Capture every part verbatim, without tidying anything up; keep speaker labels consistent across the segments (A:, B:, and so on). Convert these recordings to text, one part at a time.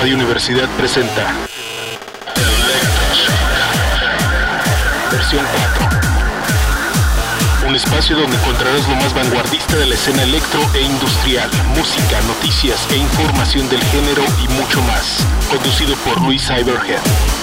A: Radio Universidad presenta Versión cuatro. Un espacio donde encontrarás lo más vanguardista de la escena electro e industrial, música, noticias e información del género y mucho más. Conducido por Luis Cyberhead.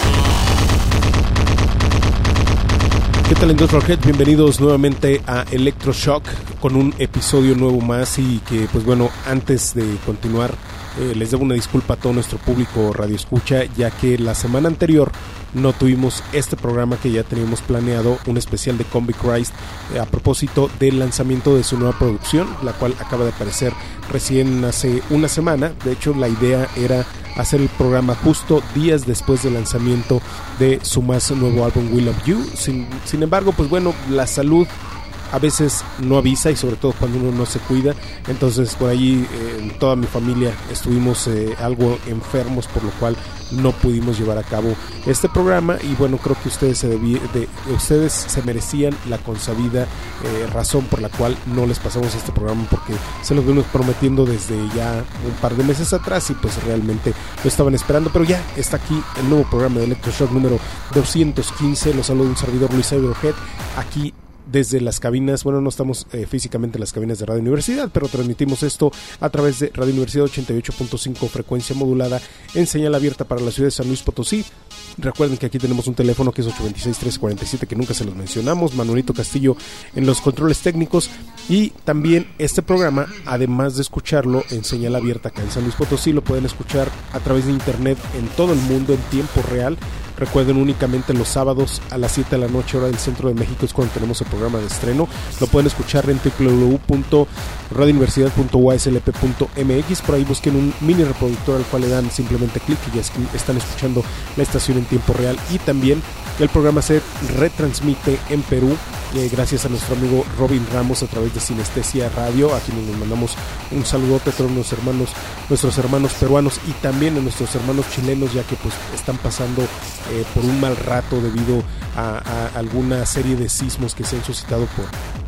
A: ¿Qué tal, Industrial Head? Bienvenidos nuevamente a Electroshock con un episodio nuevo más y que, pues bueno, antes de continuar eh, les debo una disculpa a todo nuestro público Radio Escucha, ya que la semana anterior no tuvimos este programa que ya teníamos planeado, un especial de Combi Christ eh, a propósito del lanzamiento de su nueva producción, la cual acaba de aparecer recién hace una semana. De hecho, la idea era hacer el programa justo días después del lanzamiento de su más nuevo álbum Will of You. Sin, sin embargo, pues bueno, la salud a veces no avisa, y sobre todo cuando uno no se cuida. Entonces por ahí eh, toda mi familia estuvimos eh, algo enfermos, por lo cual no pudimos llevar a cabo este programa. Y bueno, creo que ustedes se, debí, de, ustedes se merecían la consabida eh, razón por la cual no les pasamos este programa, porque se los venimos prometiendo desde ya un par de meses atrás y pues realmente lo estaban esperando. Pero ya está aquí el nuevo programa de Electroshock número doscientos quince. Los saludo un servidor, Luis Cyberhead, aquí desde las cabinas. Bueno, no estamos eh, físicamente en las cabinas de Radio Universidad, pero transmitimos esto a través de Radio Universidad ochenta y ocho punto cinco frecuencia modulada en señal abierta para la ciudad de San Luis Potosí. Recuerden que aquí tenemos un teléfono que es ocho dos seis, tres cuatro siete, que nunca se los mencionamos. Manuelito Castillo en los controles técnicos. Y también este programa, además de escucharlo en señal abierta acá en San Luis Potosí, lo pueden escuchar a través de internet en todo el mundo en tiempo real. Recuerden, únicamente los sábados a las siete de la noche, hora del centro de México, es cuando tenemos el programa de estreno. Lo pueden escuchar en doble u doble u doble u punto radio universidad punto u a s l p punto m x. Por ahí busquen un mini reproductor al cual le dan simplemente clic y ya están escuchando la estación en tiempo real. Y también el programa se retransmite en Perú eh, gracias a nuestro amigo Robin Ramos a través de Sinestesia Radio, a quienes nos mandamos un saludote a todos nuestros hermanos, nuestros hermanos peruanos y también a nuestros hermanos chilenos, ya que pues están pasando eh, por un mal rato debido a, a alguna serie de sismos que se han suscitado por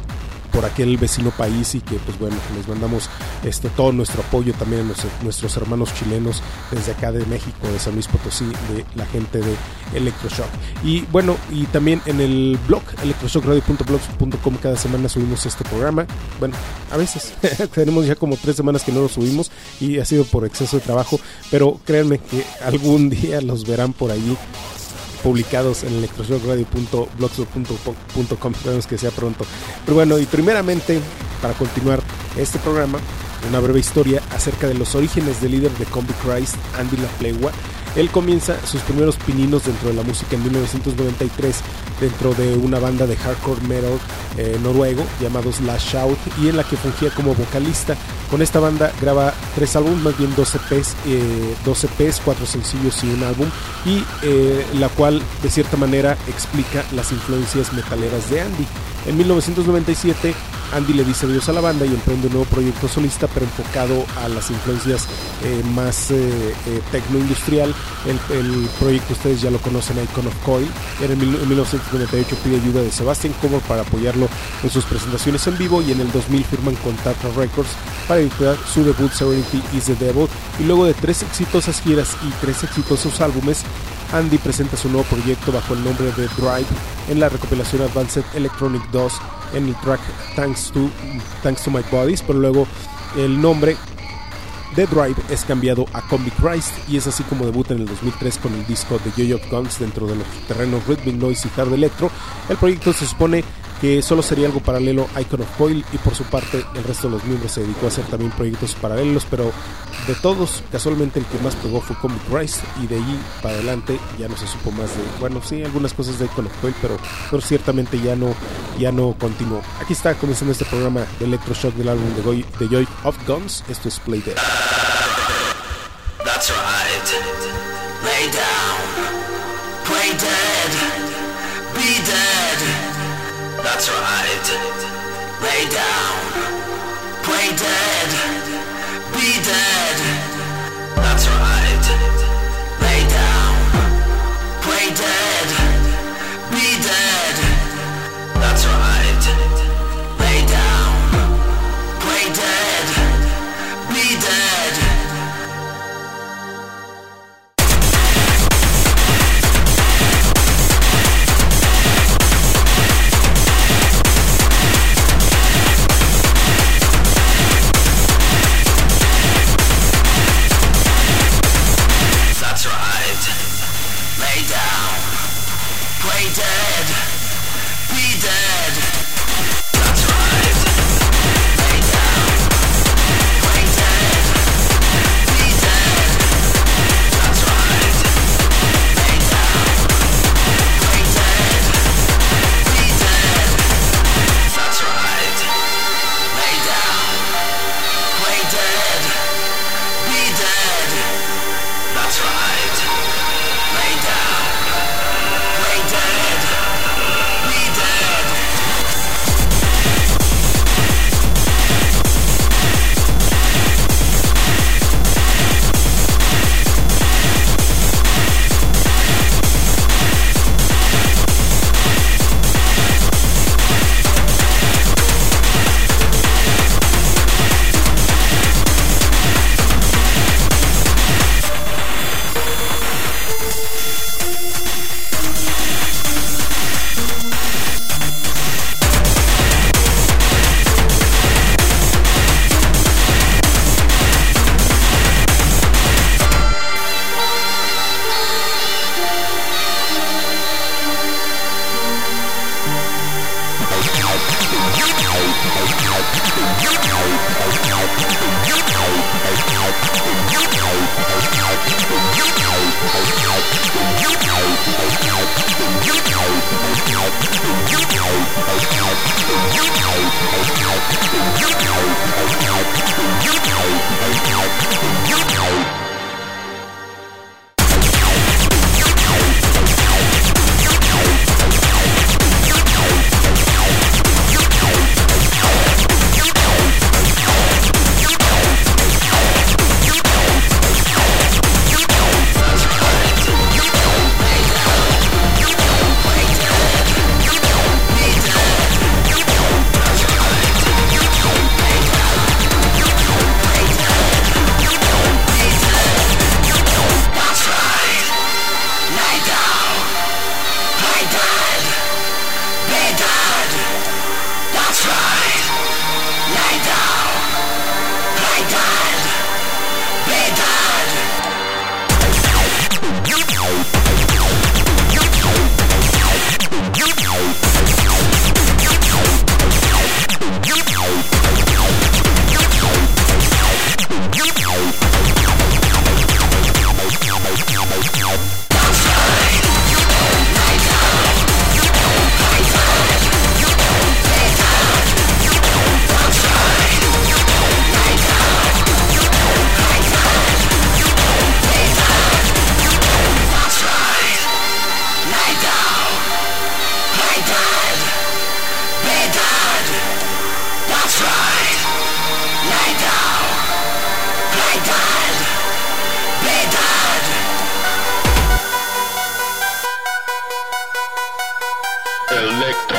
A: por aquel vecino país, y que pues bueno, les mandamos este todo nuestro apoyo también a nuestros, nuestros hermanos chilenos desde acá de México, de San Luis Potosí, de la gente de Electroshock. Y bueno, y también en el blog electroshock radio punto blogspot punto com cada semana subimos este programa. Bueno, a veces tenemos ya como tres semanas que no lo subimos y ha sido por exceso de trabajo, pero créanme que algún día los verán por allí publicados en electroshock radio punto blogspot punto com. Esperemos que sea pronto. Pero bueno, y primeramente, para continuar este programa, una breve historia acerca de los orígenes del líder de Combi Christ, Andy LaPlegua. Él comienza sus primeros pininos dentro de la música en mil novecientos noventa y tres dentro de una banda de hardcore metal eh, noruego llamado Slash Shout, y en la que fungía como vocalista. Con esta banda graba tres álbumes, más bien dos E Pes, eh, dos E Pes, cuatro sencillos y un álbum, y eh, la cual de cierta manera explica las influencias metaleras de Andy. En mil novecientos noventa y siete Andy le dice adiós a la banda y emprende un nuevo proyecto solista, pero enfocado a las influencias eh, más eh, eh, tecno-industrial. El, el proyecto ustedes ya lo conocen, Icon of Coil. En mil novecientos noventa y ocho pide ayuda de Sebastian Comer para apoyarlo en sus presentaciones en vivo, y en el dos mil firman con Tatra Records para editar su debut Serenity is the Devil. Y luego de tres exitosas giras y tres exitosos álbumes, Andy presenta su nuevo proyecto bajo el nombre de Drive en la recopilación Advanced Electronic dos en el track Thanks to, Thanks to My Bodies, pero luego el nombre de Drive es cambiado a Combi Christ, y es así como debuta en el dos mil tres con el disco de Joy of Guns dentro de los terrenos Rhythmic Noise y Hard Electro. El proyecto se supone que solo sería algo paralelo a Icon of Coil, y por su parte el resto de los miembros se dedicó a hacer también proyectos paralelos, pero de todos casualmente el que más pegó fue Combi Christ, y de ahí para adelante ya no se supo más de, bueno, sí, algunas cosas de Icon of Coil, pero, pero ciertamente ya no, ya no continuó. Aquí está comenzando este programa de Electroshock del álbum de Joy, de Joy of Guns. Esto es Play Dead.
B: That's right. Lay down. Play dead. Be dead. That's right. Lay down. Play dead. Be dead. That's right. Lay down. Play dead. Be dead. That's right. Lay down. Play dead. Be dead.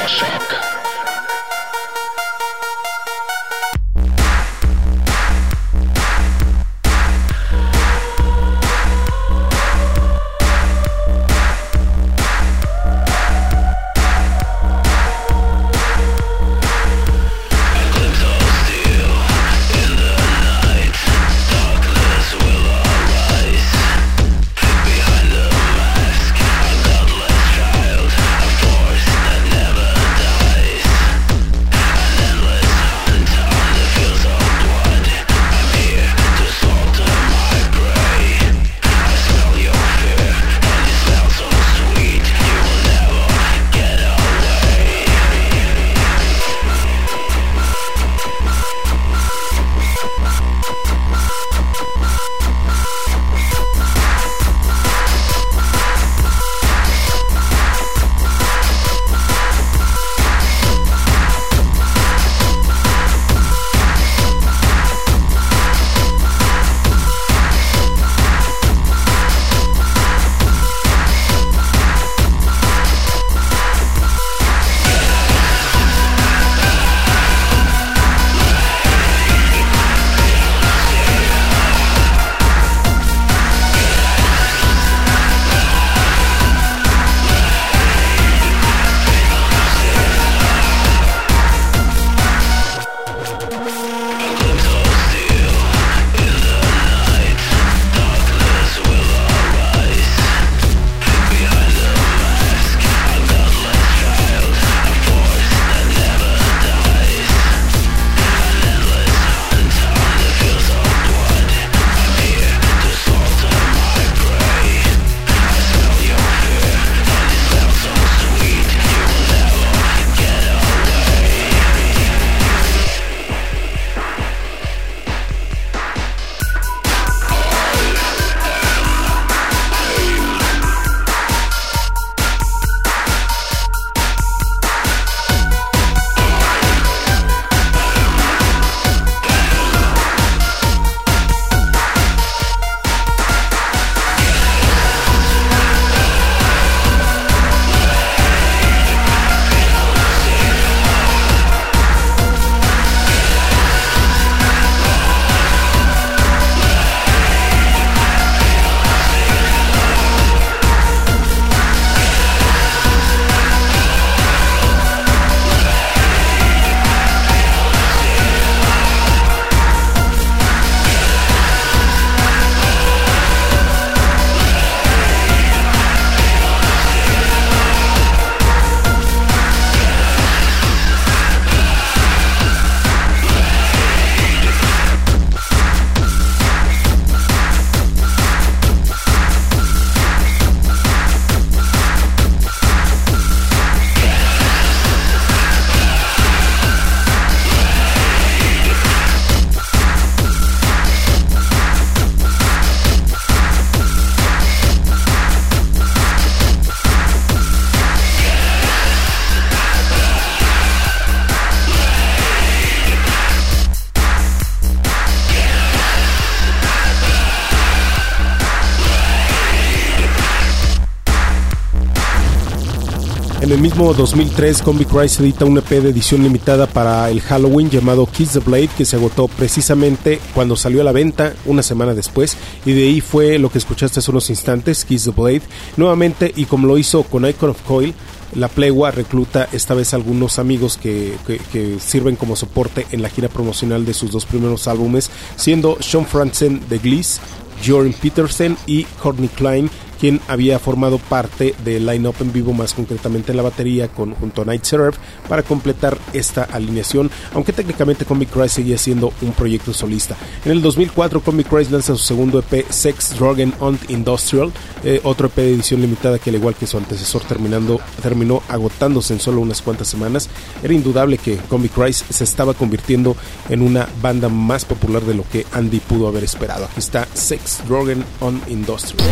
A: En el mismo dos mil tres, Combi Christ edita un E P de edición limitada para el Halloween llamado Kiss the Blade, que se agotó precisamente cuando salió a la venta, una semana después, y de ahí fue lo que escuchaste hace unos instantes, Kiss the Blade. Nuevamente, y como lo hizo con Icon of Coil, la Plegua recluta esta vez algunos amigos que, que, que sirven como soporte en la gira promocional de sus dos primeros álbumes, siendo Sean Franzen de Glees, Jordan Peterson y Courtney Klein, quien había formado parte del line-up en vivo, más concretamente en la batería con, junto a Night Seraph, para completar esta alineación, aunque técnicamente Combi Christ seguía siendo un proyecto solista. En el dos mil cuatro, Combi Christ lanza su segundo E P, Sex, Drug and Hunt Industrial, eh, otro E P de edición limitada que, al igual que su antecesor, terminando, terminó agotándose en solo unas cuantas semanas. Era indudable que Combi Christ se estaba convirtiendo en una banda más popular de lo que Andy pudo haber esperado. Aquí está Sex, Drug and Hunt Industrial.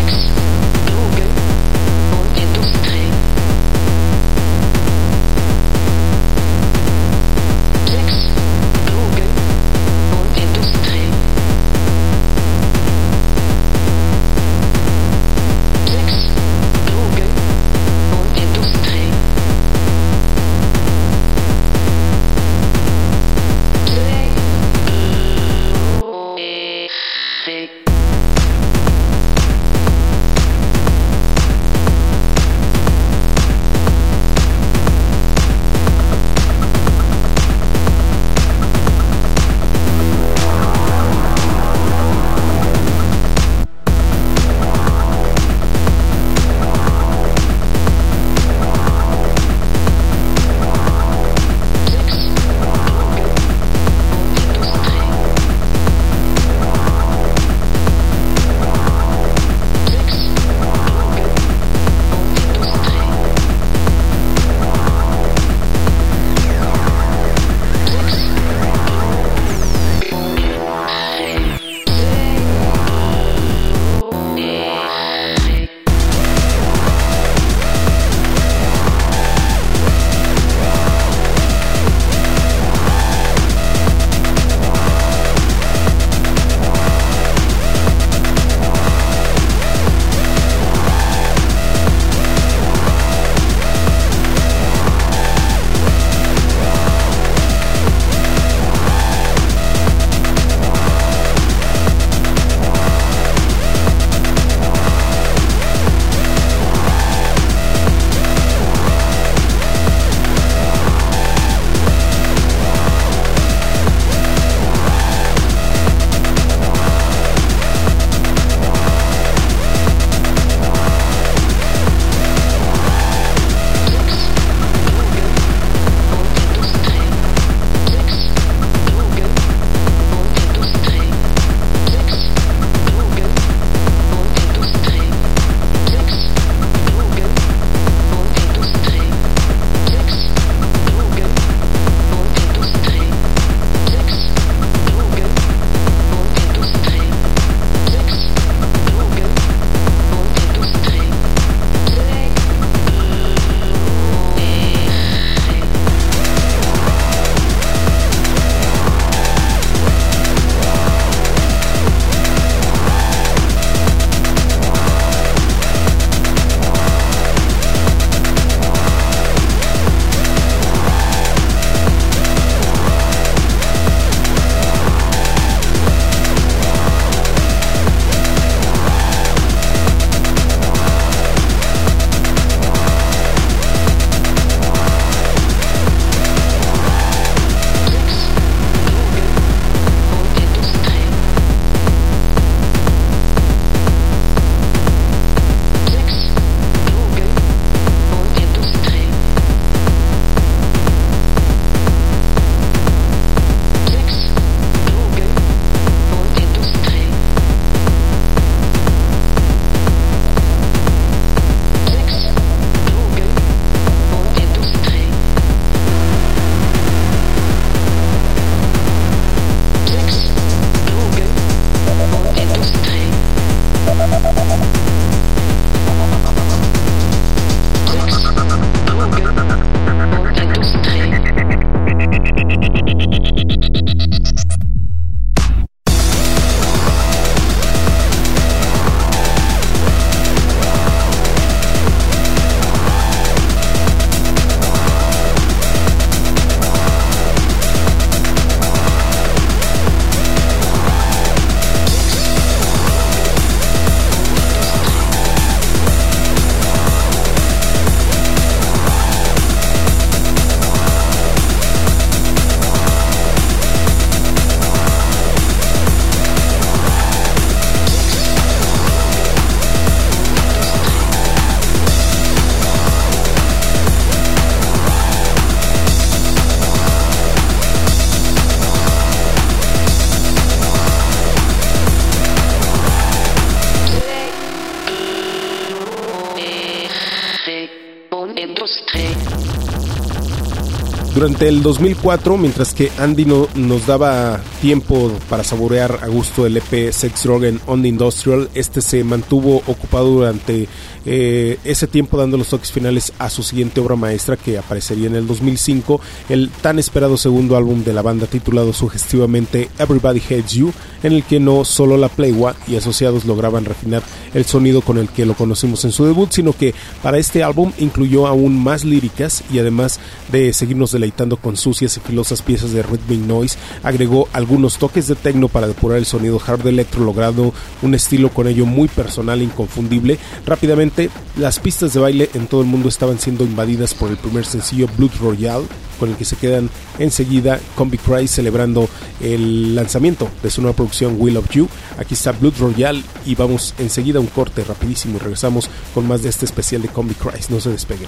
A: Durante el dos mil cuatro, mientras que Andy no, nos daba tiempo para saborear a gusto el E P Sex, Drug and On The Industrial, este se mantuvo ocupado durante eh, ese tiempo dando los toques finales a su siguiente obra maestra, que aparecería en el dos mil cinco, el tan esperado segundo álbum de la banda titulado sugestivamente Everybody Hates You, en el que no solo la Playwa y asociados lograban refinar el sonido con el que lo conocimos en su debut, sino que para este álbum incluyó aún más líricas, y además de seguirnos deleitando con sucias y filosas piezas de rhythmic noise, agregó algunos toques de techno para depurar el sonido hard electro, logrando un estilo con ello muy personal e inconfundible. Rápidamente, las pistas de baile en todo el mundo estaban siendo invadidas por el primer sencillo Blood Royale, con el que se quedan enseguida Combi Cry celebrando el lanzamiento de su nueva producción Will of You. Aquí está Blood Royale y vamos enseguida a un corte rapidísimo y regresamos con más de este especial de Combi Cry. No se despeguen.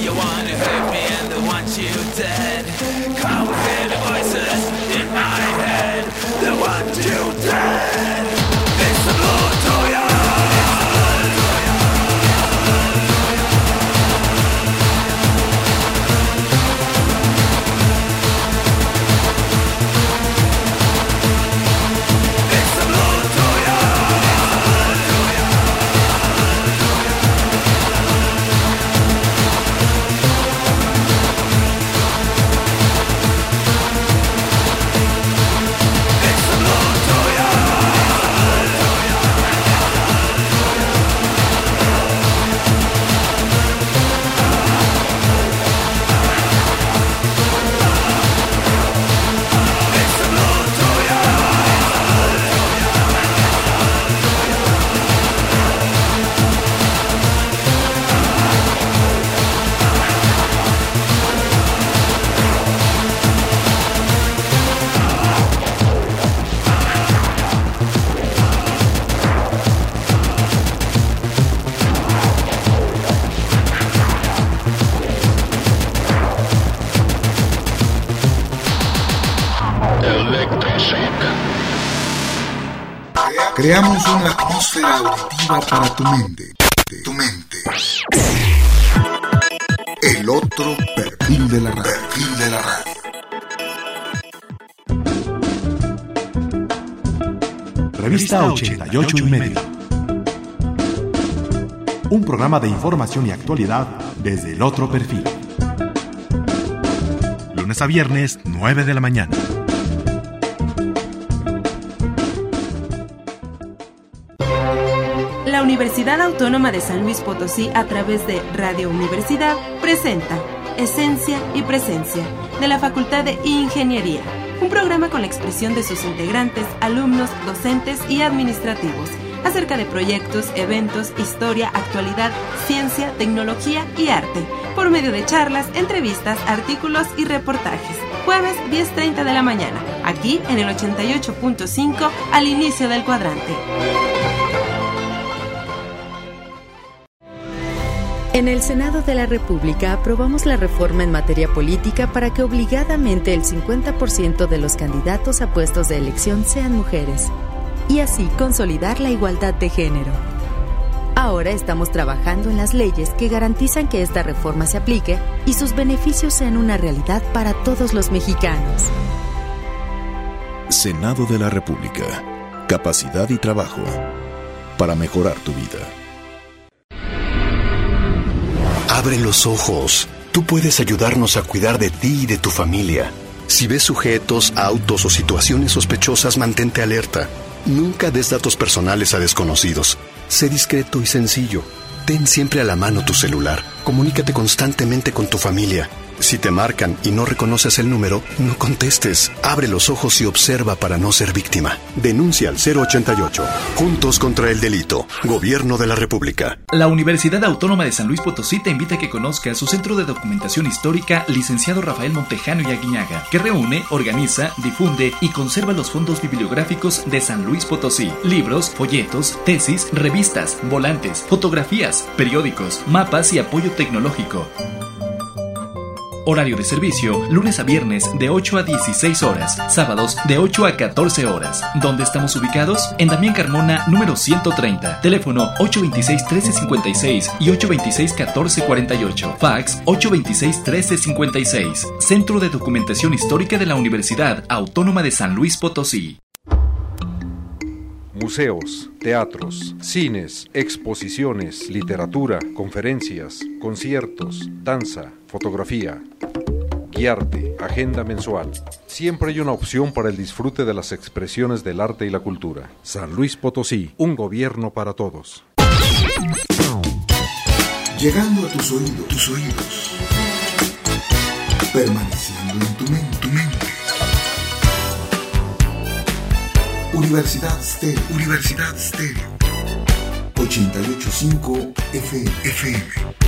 C: You wanna hurt me and they want you dead. Come hear the voices in my head. They want you dead. It's the blood to you.
D: Creamos una atmósfera auditiva para tu mente. Tu mente. El otro perfil de la radio. Perfil de la radio.
E: Revista ochenta y ocho y medio. Un programa de información y actualidad desde el otro perfil. Lunes a viernes, nueve de la mañana.
F: La Universidad Autónoma de San Luis Potosí, a través de Radio Universidad, presenta Esencia y Presencia, de la Facultad de Ingeniería, un programa con la expresión de sus integrantes, alumnos, docentes y administrativos, acerca de proyectos, eventos, historia, actualidad, ciencia, tecnología y arte, por medio de charlas, entrevistas, artículos y reportajes. Jueves, diez treinta de la mañana, aquí en el ochenta y ocho punto cinco, al inicio del cuadrante.
G: En el Senado de la República aprobamos la reforma en materia política para que obligadamente el cincuenta por ciento de los candidatos a puestos de elección sean mujeres, y así consolidar la igualdad de género. Ahora estamos trabajando en las leyes que garantizan que esta reforma se aplique y sus beneficios sean una realidad para todos los mexicanos.
H: Senado de la República. Capacidad y trabajo para mejorar tu vida.
I: Abre los ojos. Tú puedes ayudarnos a cuidar de ti y de tu familia. Si ves sujetos, autos o situaciones sospechosas, mantente alerta. Nunca des datos personales a desconocidos. Sé discreto y sencillo. Ten siempre a la mano tu celular. Comunícate constantemente con tu familia. Si te marcan y no reconoces el número, no contestes. Abre los ojos y observa para no ser víctima. Denuncia al cero ochenta y ocho. Juntos contra el delito. Gobierno de la República.
J: La Universidad Autónoma de San Luis Potosí te invita a que conozcas su Centro de Documentación Histórica, licenciado Rafael Montejano y Aguiñaga, que reúne, organiza, difunde y conserva los fondos bibliográficos de San Luis Potosí. Libros, folletos, tesis, revistas, volantes, fotografías, periódicos, mapas y apoyo tecnológico. Horario de servicio, lunes a viernes de ocho a dieciséis horas, sábados de ocho a catorce horas. ¿Dónde estamos ubicados? En Damián Carmona, número ciento treinta. Teléfono ocho veintiséis, trece cincuenta y seis y ocho veintiséis, catorce cuarenta y ocho. Fax ocho veintiséis, trece cincuenta y seis. Centro de Documentación Histórica de la Universidad Autónoma de San Luis Potosí.
K: Museos, teatros, cines, exposiciones, literatura, conferencias, conciertos, danza, fotografía. Guiarte, agenda mensual. Siempre hay una opción para el disfrute de las expresiones del arte y la cultura. San Luis Potosí, un gobierno para todos.
D: Llegando a tus oídos, tus oídos. Permaneciendo en tu mente, tu mente. Universidad Stereo. Universidad Stereo. ochenta y ocho punto cinco F M. F M.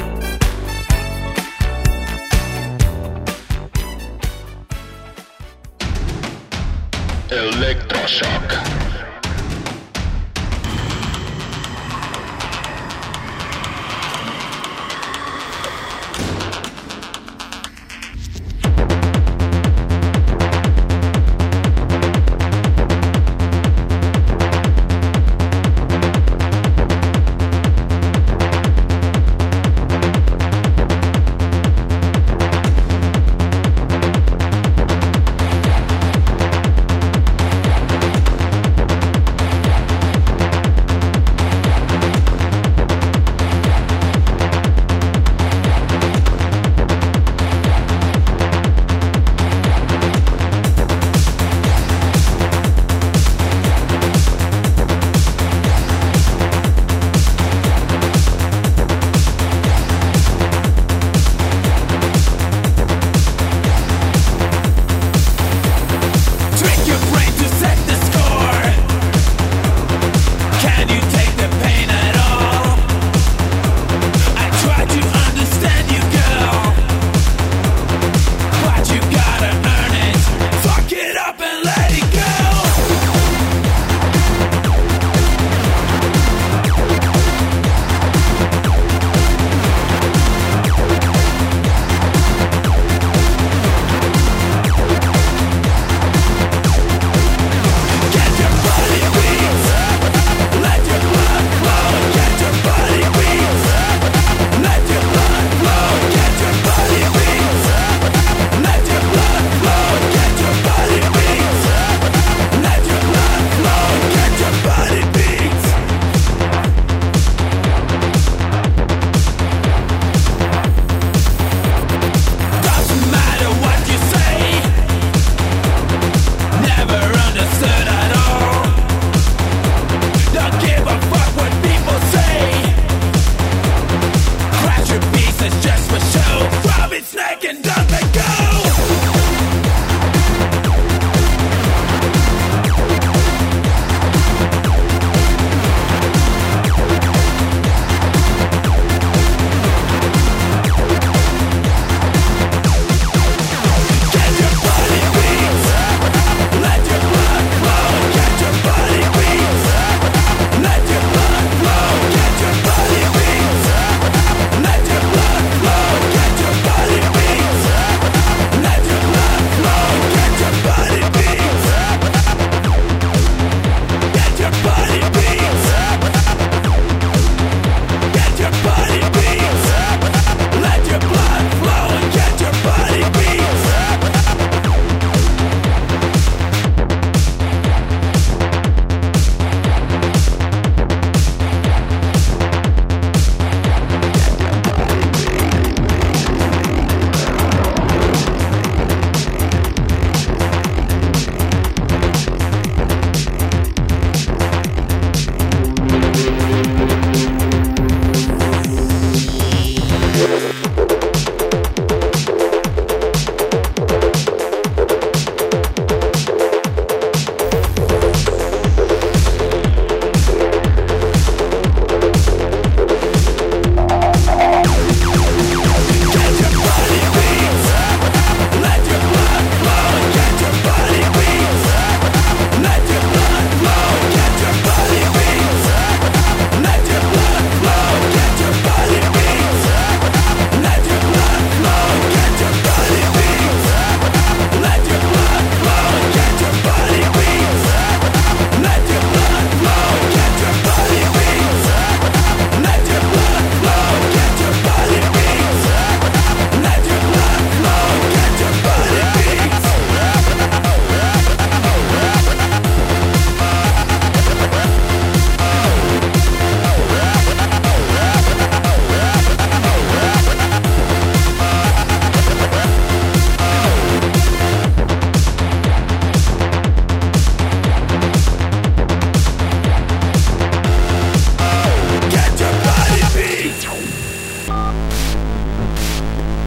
B: Electroshock.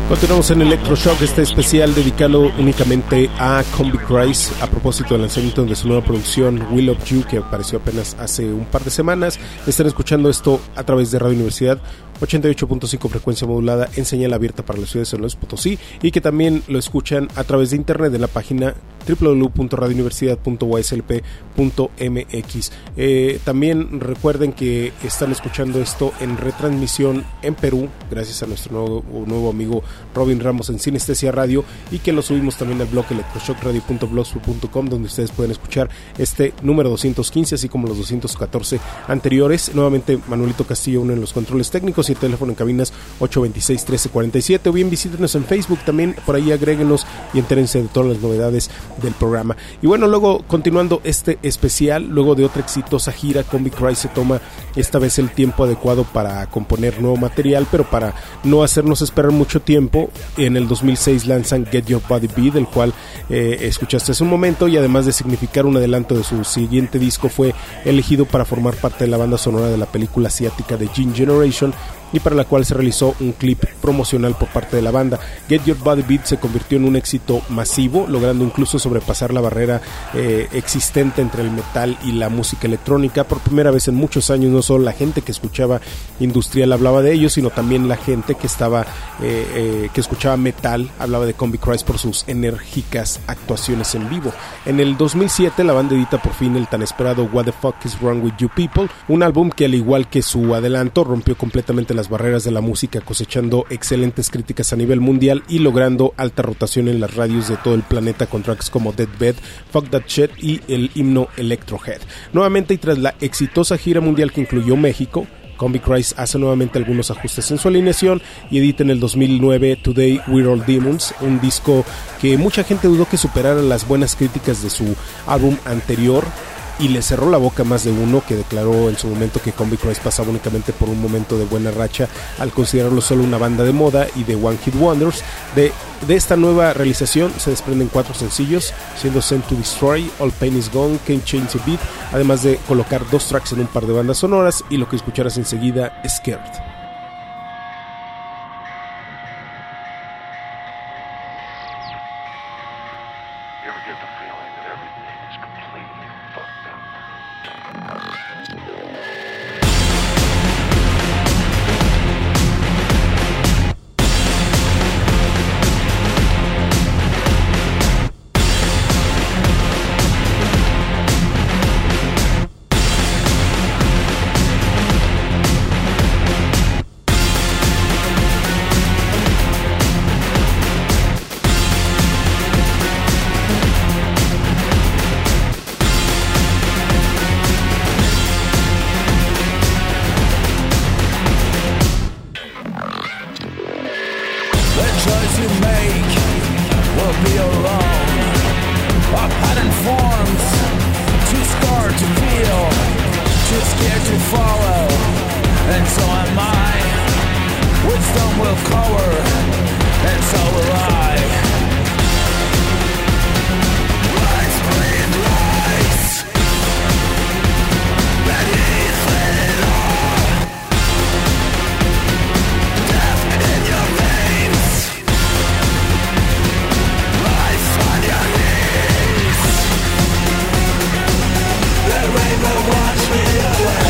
A: Continuamos en Electroshock, este especial dedicado únicamente a Combichrist a propósito del lanzamiento de su nueva producción Will of You, que apareció apenas hace un par de semanas. Están escuchando esto a través de Radio Universidad ochenta y ocho punto cinco frecuencia modulada en señal abierta para la ciudad de San Luis Potosí, y que también lo escuchan a través de internet en la página doble u doble u doble u punto radio universidad punto u s l p punto m x. Eh, también recuerden que están escuchando esto en retransmisión en Perú, gracias a nuestro nuevo, nuevo amigo Robin Ramos en Sinestesia Radio, y que lo subimos también al blog electroshock radio punto blogspot punto com, donde ustedes pueden escuchar este número doscientos quince, así como los doscientos catorce anteriores. Nuevamente Manuelito Castillo uno en los controles técnicos y el teléfono en cabinas ocho veintiséis, trece cuarenta y siete, o bien visítenos en Facebook también, por ahí agréguenos y entérense de todas las novedades del programa. Y bueno, luego continuando este especial, luego de otra exitosa gira, Combichrist se toma esta vez el tiempo adecuado para componer nuevo material, pero para no hacernos esperar mucho tiempo, en el dos mil seis lanzan Get Your Body Beat, del cual eh, escuchaste hace un momento, y además de significar un adelanto de su siguiente disco, fue elegido para formar parte de la banda sonora de la película asiática de Jin Generation, y para la cual se realizó un clip promocional por parte de la banda. Get Your Body Beat se convirtió en un éxito masivo, logrando incluso sobrepasar la barrera eh, existente entre el metal y la música electrónica. Por primera vez en muchos años, no solo la gente que escuchaba industrial hablaba de ellos, sino también la gente que estaba eh, eh, que escuchaba metal hablaba de Combichrist por sus enérgicas actuaciones en vivo. En el dos mil siete la banda edita por fin el tan esperado What the Fuck Is Wrong With You People, un álbum que, al igual que su adelanto, rompió completamente las barreras de la música, cosechando excelentes críticas a nivel mundial y logrando alta rotación en las radios de todo el planeta con tracks como Deathbed, Fuck That Shit y el himno Electrohead. Nuevamente, y tras la exitosa gira mundial que incluyó México, Combichrist hace nuevamente algunos ajustes en su alineación y edita en el dos mil nueve Today We're All Demons, un disco que mucha gente dudó que superara las buenas críticas de su álbum anterior, y le cerró la boca a más de uno que declaró en su momento que Combichrist pasaba únicamente por un momento de buena racha al considerarlo solo una banda de moda y de One Hit Wonders. De, de esta nueva realización se desprenden cuatro sencillos, siendo Sent to Destroy, All Pain Is Gone, Can't Change a Beat, además de colocar dos tracks en un par de bandas sonoras, y lo que escucharás enseguida, Scared.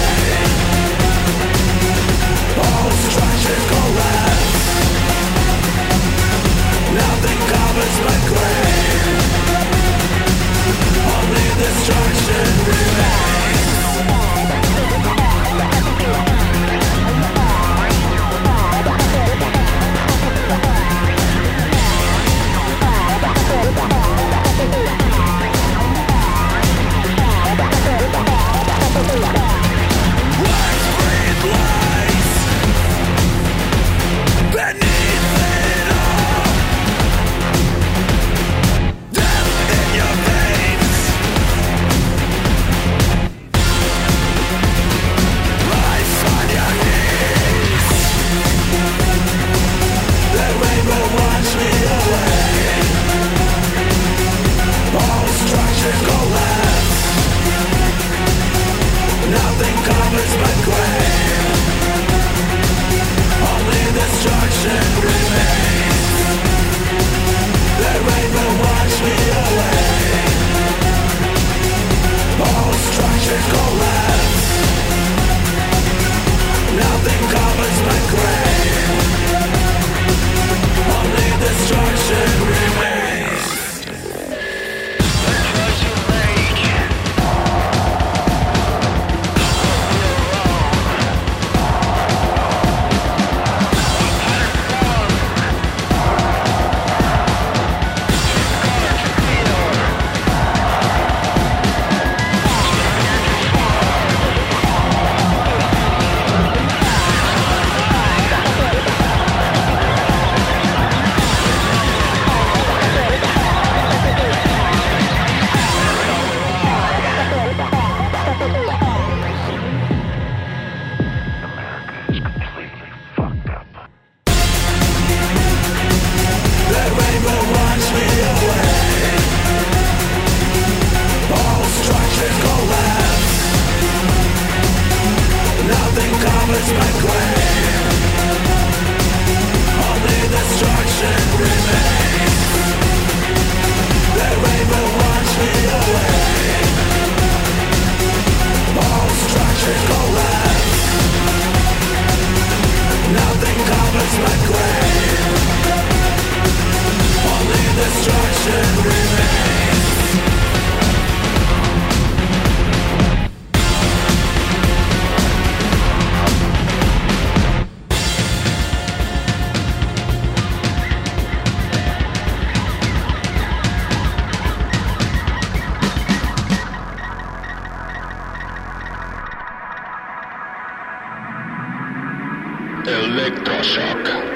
C: All structures collapse.
B: Electroshock.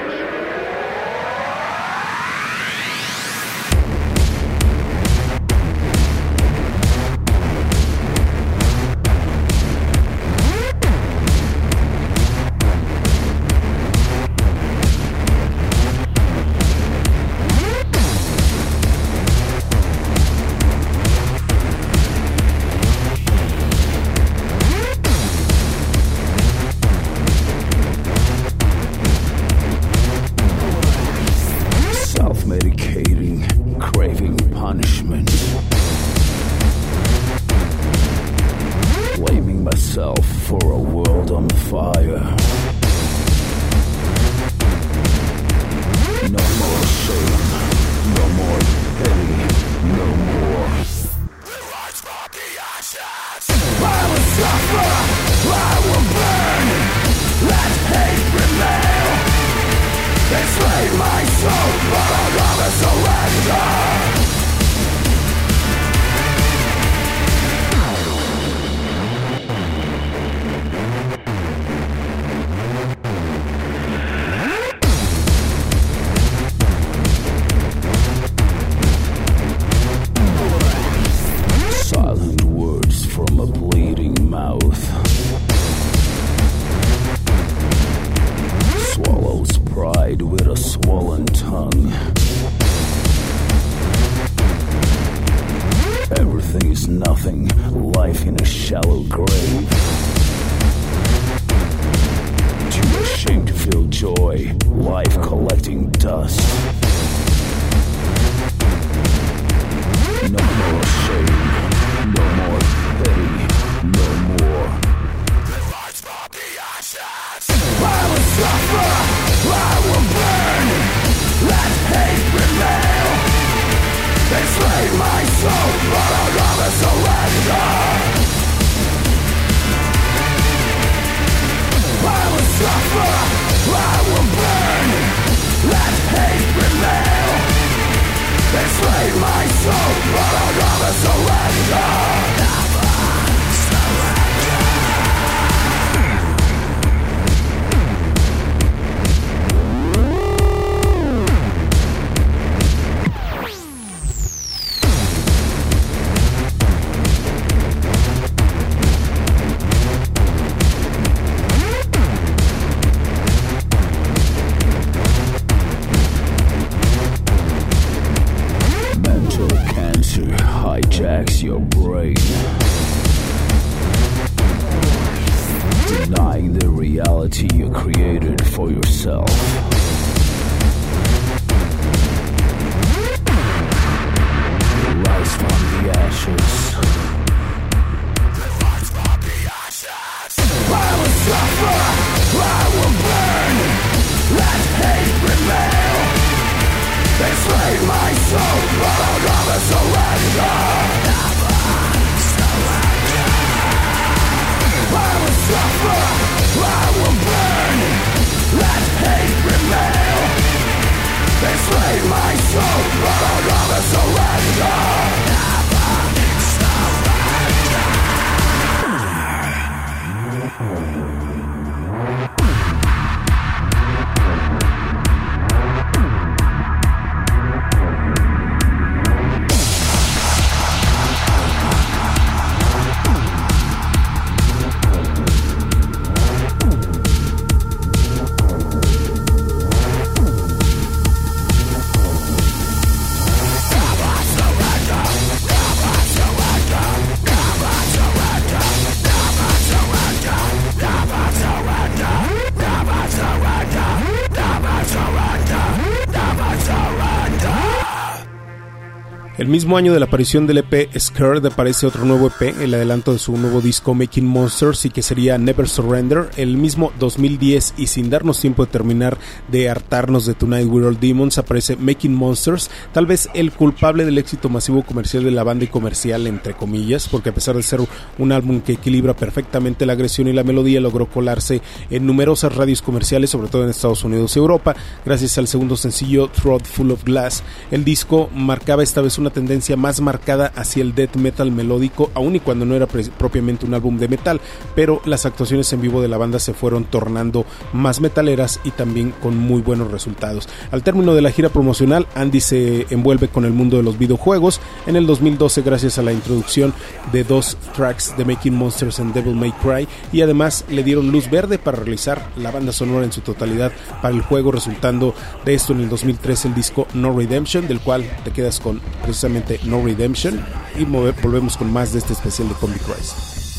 A: El mismo año de la aparición del E P Scared aparece otro nuevo E P, el adelanto de su nuevo disco Making Monsters, y que sería Never Surrender. El mismo dos mil diez, y sin darnos tiempo de terminar de hartarnos de Tonight We're All Demons, aparece Making Monsters, tal vez el culpable del éxito masivo comercial de la banda, y comercial entre comillas, porque a pesar de ser un álbum que equilibra perfectamente la agresión y la melodía, logró colarse en numerosas radios comerciales, sobre todo en Estados Unidos y Europa, gracias al segundo sencillo Throat Full of Glass. El disco marcaba esta vez una tendencia más marcada hacia el death metal melódico, aun y cuando no era pre- propiamente un álbum de metal, pero las actuaciones en vivo de la banda se fueron tornando más metaleras y también con muy buenos resultados. Al término de la gira promocional, Andy se envuelve con el mundo de los videojuegos en el dos mil doce gracias a la introducción de dos tracks de Making Monsters and Devil May Cry, y además le dieron luz verde para realizar la banda sonora en su totalidad para el juego, resultando de esto en el dos mil trece el disco No Redemption, del cual te quedas con precisamente No Redemption, y volvemos con más de este especial de Combi Christ.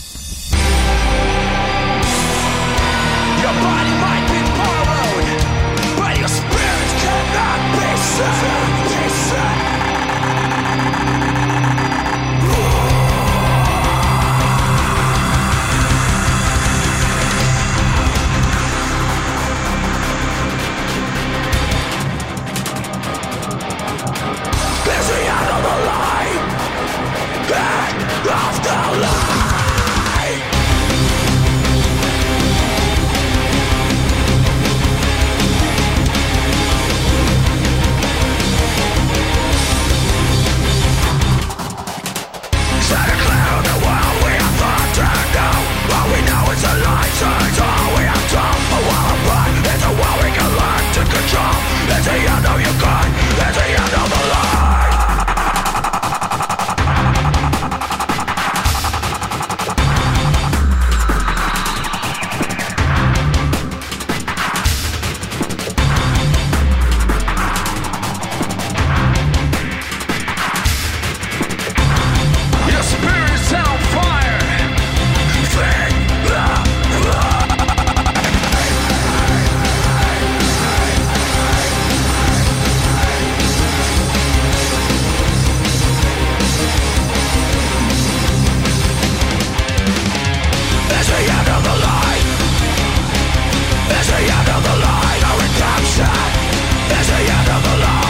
C: Your body might be borrowed, but your spirit cannot be saved. There's the end of the line, end of the line. It's the end of your gun, it's the end of the line. Your spirit's on fire. Fling the It's the end of the line. It's the end of the line. No redemption. It's the end of the line.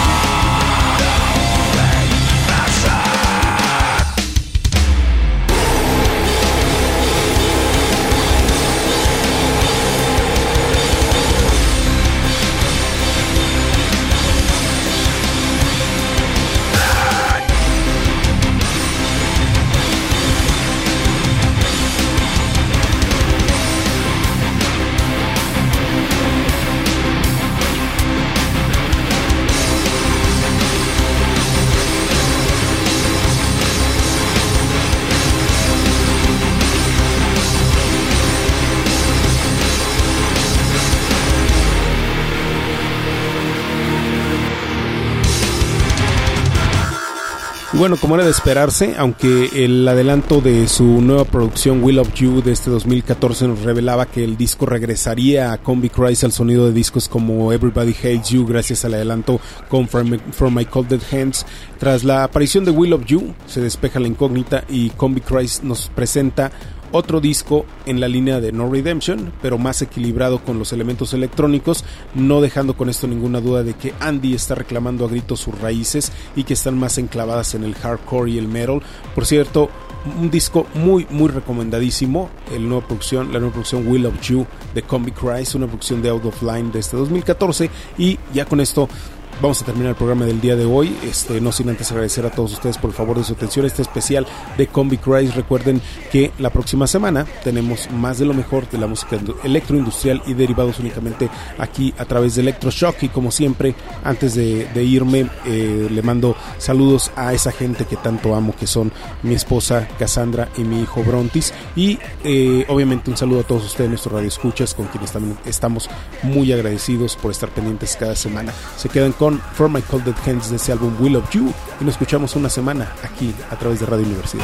A: Bueno, como era de esperarse, aunque el adelanto de su nueva producción Will of You de este dos mil catorce nos revelaba que el disco regresaría a Combi Christ al sonido de discos como Everybody Hates You gracias al adelanto con From, From My Cold Dead Hands, tras la aparición de Will of You se despeja la incógnita y Combi Christ nos presenta otro disco en la línea de No Redemption, pero más equilibrado con los elementos electrónicos, no dejando con esto ninguna duda de que Andy está reclamando a gritos sus raíces y que están más enclavadas en el hardcore y el metal. Por cierto, un disco muy muy recomendadísimo, el nueva producción, la nueva producción Will of You de Combi Christ, una producción de Out of Line de este dos mil catorce. Y ya con esto vamos a terminar el programa del día de hoy, este, no sin antes agradecer a todos ustedes por el favor de su atención a este especial de Combi Christ. Recuerden que la próxima semana tenemos más de lo mejor de la música electroindustrial y derivados únicamente aquí a través de Electroshock. Y como siempre, antes de, de irme, eh, le mando saludos a esa gente que tanto amo, que son mi esposa Cassandra y mi hijo Brontis, y eh, obviamente un saludo a todos ustedes, nuestros radioescuchas, con quienes también estamos muy agradecidos por estar pendientes cada semana. Se quedan con From My Cold Dead Hands de ese álbum Will of You y nos escuchamos una semana aquí a través de Radio Universidad.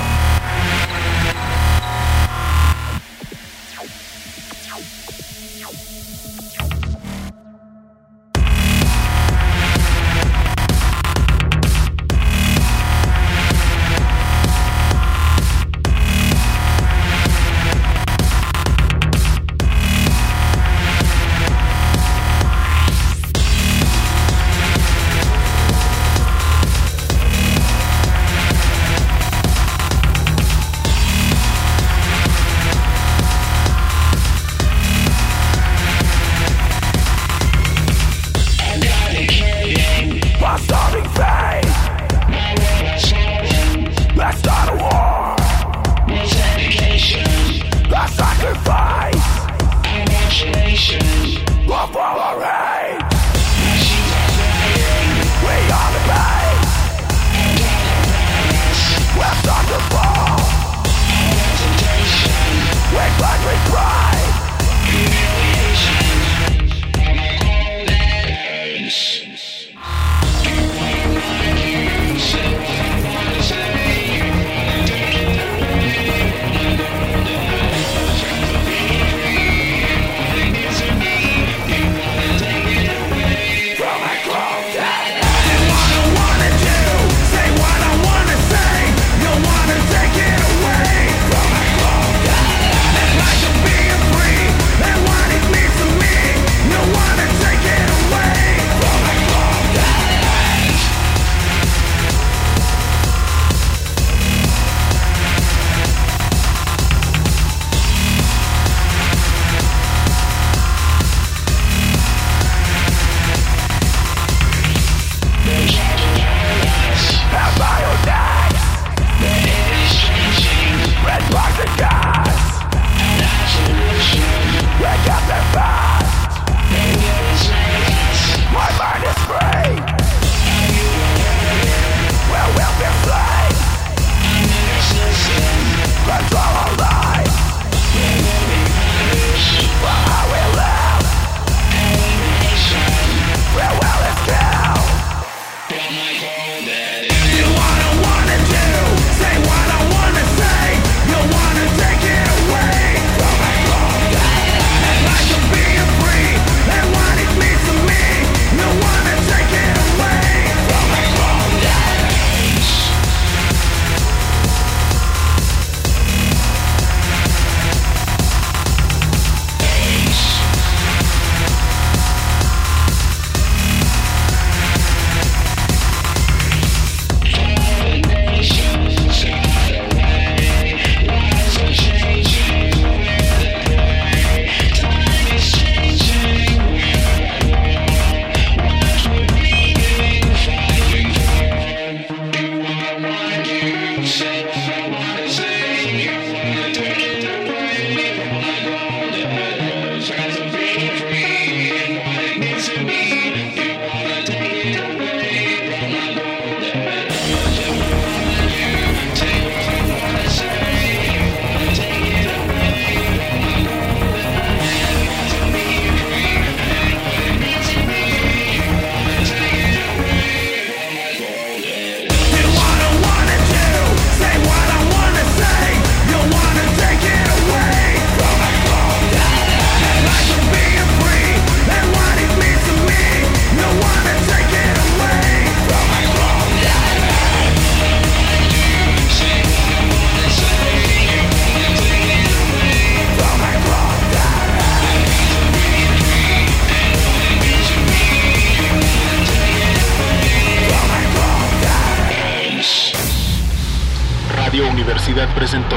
A: Universidad presentó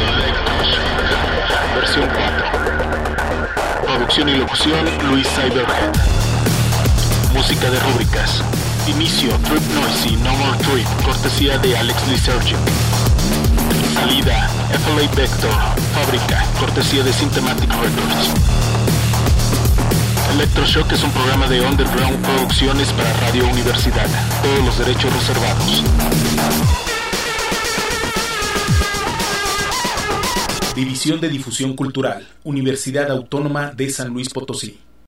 A: versión cuatro. Producción y locución Luis Cyberhead. Música de rúbricas. Inicio Trip Noisy No More Trip, cortesía de Alex Lysergic. Salida F L A Vector, fábrica, cortesía de Synthematic Records. Electroshock es un programa de Underground Producciones para Radio Universidad. Todos los derechos reservados. División de Difusión Cultural, Universidad Autónoma de San Luis Potosí.